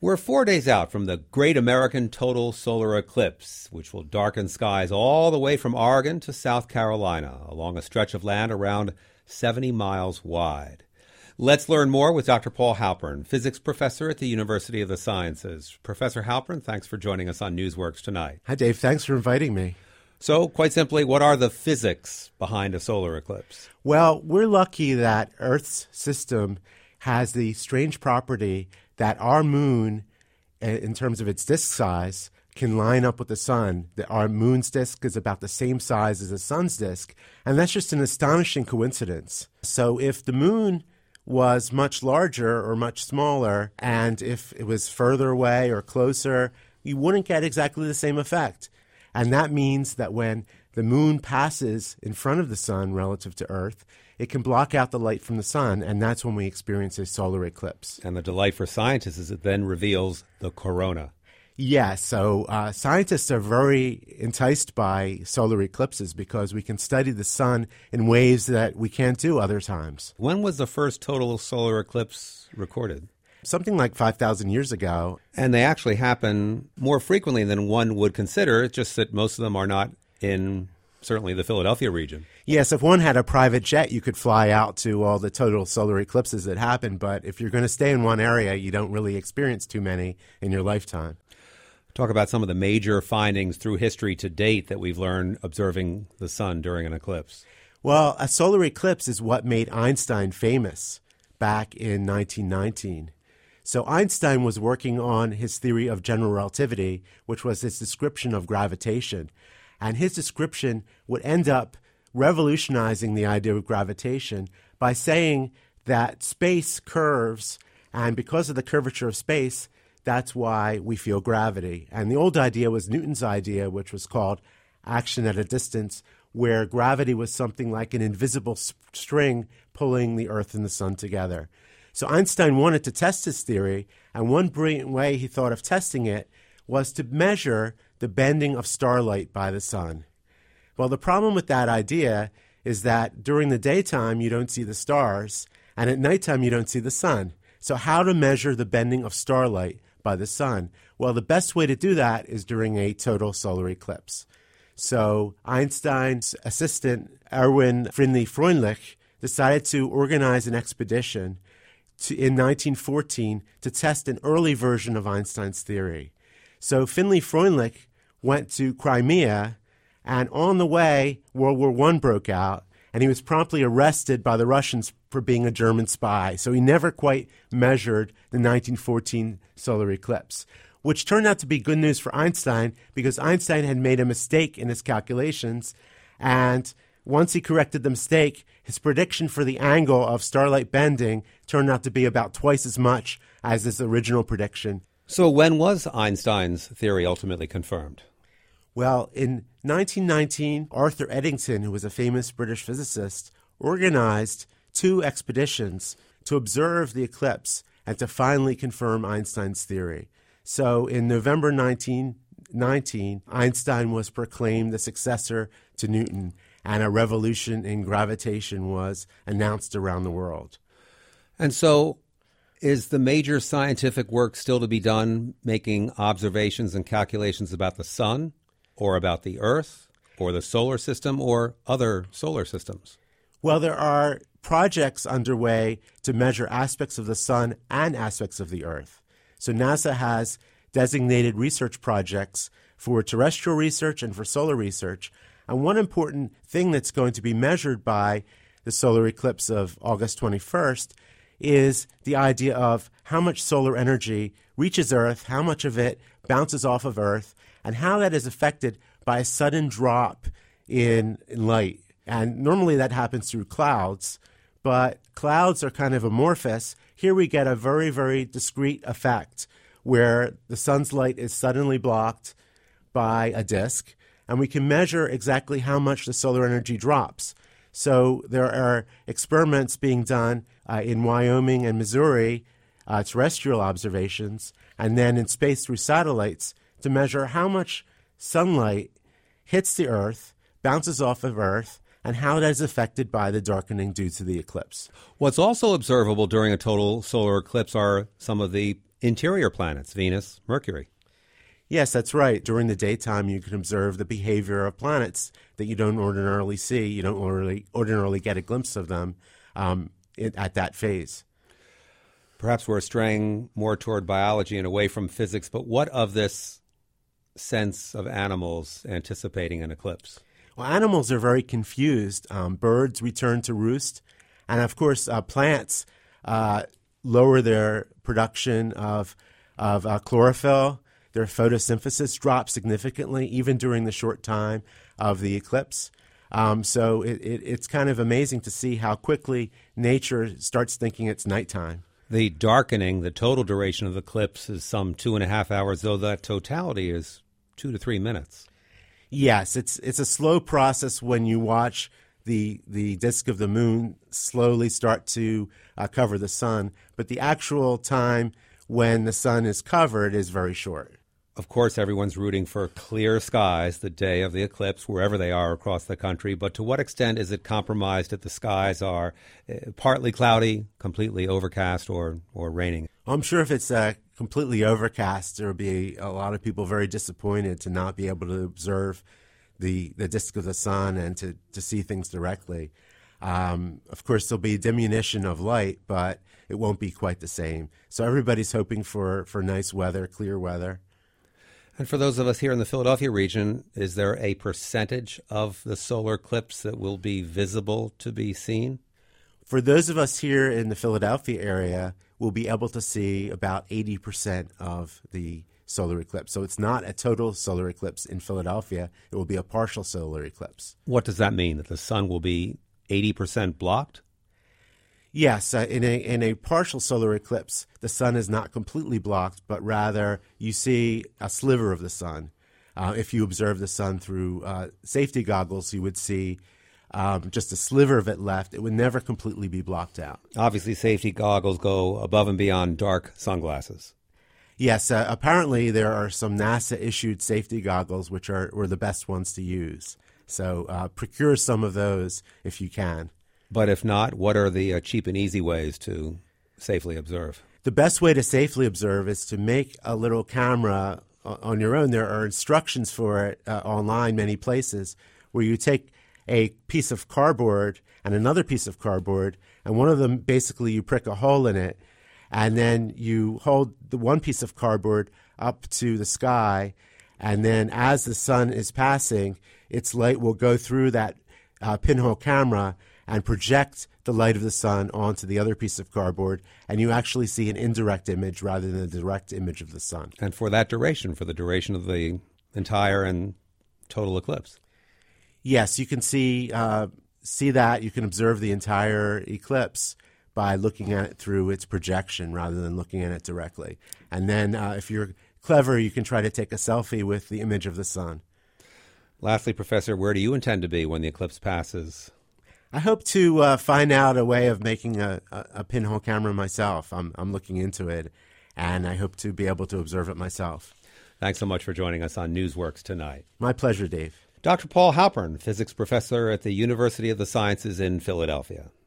We're 4 days out from the Great American Total Solar Eclipse, which will darken skies all the way from Oregon to South Carolina, along a stretch of land around 70 miles wide. Let's learn more with Dr. Paul Halpern, physics professor at the University of the Sciences. Professor Halpern, thanks for joining us on Newsworks tonight. Hi, Dave. Thanks for inviting me. So, quite simply, what are the physics behind a solar eclipse? Well, we're lucky that Earth's system has the strange property that our moon, in terms of its disk size, can line up with the sun. Our moon's disk is about the same size as the sun's disk, and that's just an astonishing coincidence. So if the moon was much larger or much smaller, and if it was further away or closer, you wouldn't get exactly the same effect. And that means that when the moon passes in front of the sun relative to Earth, it can block out the light from the sun, and that's when we experience a solar eclipse. And the delight for scientists is it then reveals the corona. Yes, so scientists are very enticed by solar eclipses because we can study the sun in ways that we can't do other times. When was the first total solar eclipse recorded? Something like 5,000 years ago. And they actually happen more frequently than one would consider. It's just that most of them are not in certainly the Philadelphia region. Yes, if one had a private jet, you could fly out to all the total solar eclipses that happen. But if you're going to stay in one area, you don't really experience too many in your lifetime. Talk about some of the major findings through history to date that we've learned observing the sun during an eclipse. Well, a solar eclipse is what made Einstein famous back in 1919. So Einstein was working on his theory of general relativity, which was his description of gravitation. And his description would end up revolutionizing the idea of gravitation by saying that space curves, and because of the curvature of space, that's why we feel gravity. And the old idea was Newton's idea, which was called action at a distance, where gravity was something like an invisible string pulling the Earth and the sun together. So Einstein wanted to test his theory, and one brilliant way he thought of testing it was to measure the bending of starlight by the sun. Well, the problem with that idea is that during the daytime you don't see the stars, and at nighttime you don't see the sun. So how to measure the bending of starlight by the sun? Well, the best way to do that is during a total solar eclipse. So Einstein's assistant, Erwin Finley-Freundlich, decided to organize an expedition in 1914 to test an early version of Einstein's theory. So Finley-Freundlich went to Crimea, and on the way, World War I broke out, and he was promptly arrested by the Russians for being a German spy. So he never quite measured the 1914 solar eclipse, which turned out to be good news for Einstein because Einstein had made a mistake in his calculations, and once he corrected the mistake, his prediction for the angle of starlight bending turned out to be about twice as much as his original prediction. So when was Einstein's theory ultimately confirmed? Well, in 1919, Arthur Eddington, who was a famous British physicist, organized 2 expeditions to observe the eclipse and to finally confirm Einstein's theory. So in November 1919, Einstein was proclaimed the successor to Newton, and a revolution in gravitation was announced around the world. And so is the major scientific work still to be done making observations and calculations about the sun or about the Earth or the solar system or other solar systems? Well, there are projects underway to measure aspects of the sun and aspects of the Earth. So NASA has designated research projects for terrestrial research and for solar research. And one important thing that's going to be measured by the solar eclipse of August 21st is the idea of how much solar energy reaches Earth, how much of it bounces off of Earth, and how that is affected by a sudden drop in light. And normally that happens through clouds, but clouds are kind of amorphous. Here we get a very, very discrete effect where the sun's light is suddenly blocked by a disk, and we can measure exactly how much the solar energy drops. So there are experiments being done in Wyoming and Missouri, terrestrial observations, and then in space through satellites to measure how much sunlight hits the Earth, bounces off of Earth, and how that is affected by the darkening due to the eclipse. What's also observable during a total solar eclipse are some of the interior planets, Venus, Mercury. Yes, that's right. During the daytime, you can observe the behavior of planets that you don't ordinarily see. You don't ordinarily get a glimpse of them at that phase. Perhaps we're straying more toward biology and away from physics, but what of this sense of animals anticipating an eclipse? Well, animals are very confused. Birds return to roost, and of course, plants lower their production of chlorophyll. Their photosynthesis drops significantly, even during the short time of the eclipse. So it's kind of amazing to see how quickly nature starts thinking it's nighttime. The darkening, the total duration of the eclipse is some 2.5 hours, though that totality is 2 to 3 minutes. Yes, it's a slow process when you watch the disk of the moon slowly start to cover the sun, but the actual time when the sun is covered is very short. Of course, everyone's rooting for clear skies the day of the eclipse, wherever they are across the country. But to what extent is it compromised that the skies are partly cloudy, completely overcast, or raining? I'm sure if it's completely overcast, there will be a lot of people very disappointed to not be able to observe the disk of the sun and to see things directly. Of course, there'll be diminution of light, but it won't be quite the same. So everybody's hoping for nice weather, clear weather. And for those of us here in the Philadelphia region, is there a percentage of the solar eclipse that will be visible to be seen? For those of us here in the Philadelphia area, we'll be able to see about 80% of the solar eclipse. So it's not a total solar eclipse in Philadelphia. It will be a partial solar eclipse. What does that mean? That the sun will be 80% blocked? Yes, in a partial solar eclipse, the sun is not completely blocked, but rather you see a sliver of the sun. If you observe the sun through safety goggles, you would see just a sliver of it left. It would never completely be blocked out. Obviously, safety goggles go above and beyond dark sunglasses. Yes, apparently there are some NASA-issued safety goggles which were the best ones to use. So procure some of those if you can. But if not, what are the cheap and easy ways to safely observe? The best way to safely observe is to make a little camera on your own. There are instructions for it online many places where you take a piece of cardboard and another piece of cardboard, and one of them basically you prick a hole in it, and then you hold the one piece of cardboard up to the sky, and then as the sun is passing, its light will go through that pinhole camera and project the light of the sun onto the other piece of cardboard, and you actually see an indirect image rather than a direct image of the sun. And for that duration, for the duration of the entire and total eclipse? Yes, you can see that. You can observe the entire eclipse by looking at it through its projection rather than looking at it directly. And then if you're clever, you can try to take a selfie with the image of the sun. Lastly, Professor, where do you intend to be when the eclipse passes? I hope to find out a way of making a pinhole camera myself. I'm looking into it, and I hope to be able to observe it myself. Thanks so much for joining us on Newsworks tonight. My pleasure, Dave. Dr. Paul Halpern, physics professor at the University of the Sciences in Philadelphia.